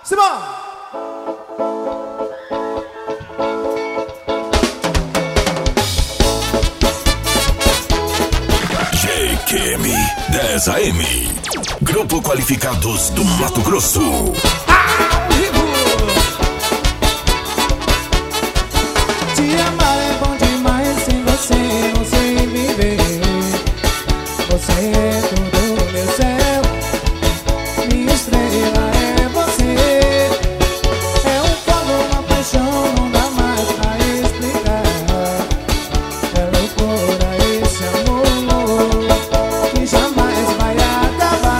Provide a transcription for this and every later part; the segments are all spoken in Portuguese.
Simão! GQM 10 AM, Grupo Qualificados do Mato Grosso. Te amar é bom demais, sem você não sei viver. Você é tudo meu céu, minha estrela é você. É um fogo, uma paixão, não dá mais pra explicar. É loucura esse amor que jamais vai acabar.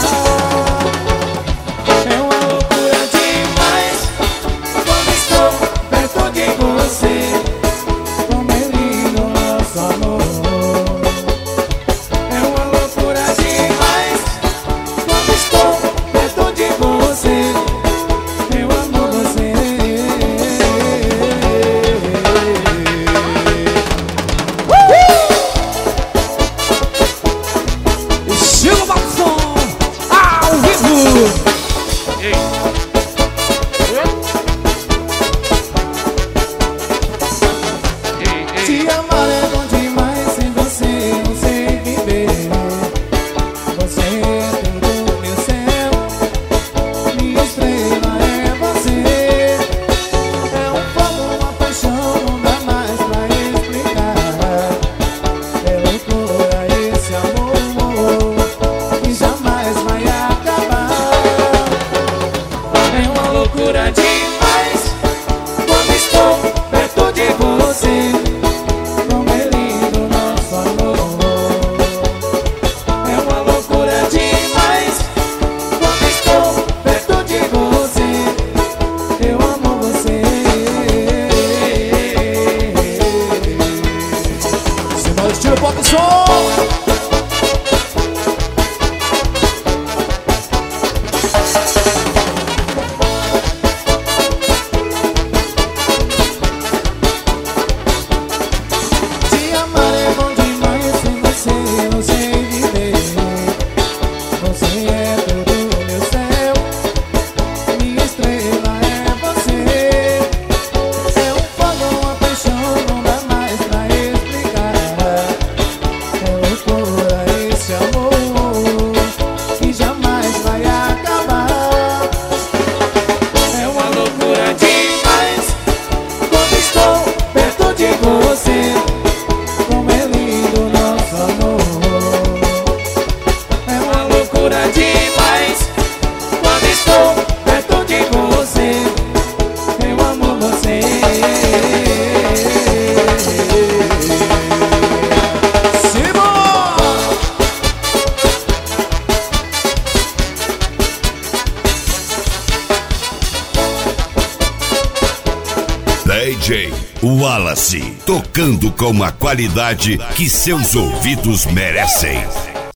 É uma loucura demais quando estou perto de você. Como é lindo nosso amor. É uma loucura demais quando estou perto de você. Eu amo você. Estilo Batson ao vivo. Te amar é bom demais, sem você não sei viver. Você é tudo meu céu, minha estrela é você. É um fogo, uma paixão, não dá mais pra explicar. É loucura esse amor que jamais vai acabar. É uma loucura demais quando estou perto de você. Como é lindo nosso amor. É uma loucura demais quando estou perto de você. Eu amo você. Simão, estilo pop som. Te amar é bom demais, sem você não sei viver. Você é tudo meu céu, minha estrela é você. É um fogo, uma paixão, não dá mais pra explicar. É loucura esse amor que jamais vai acabar. É uma loucura demais quando estou perto de você. Como é lindo nosso amor. É uma loucura demais quando estou perto de você. Eu amo você. Simão! DJ Wallace, tocando com a qualidade que seus ouvidos merecem.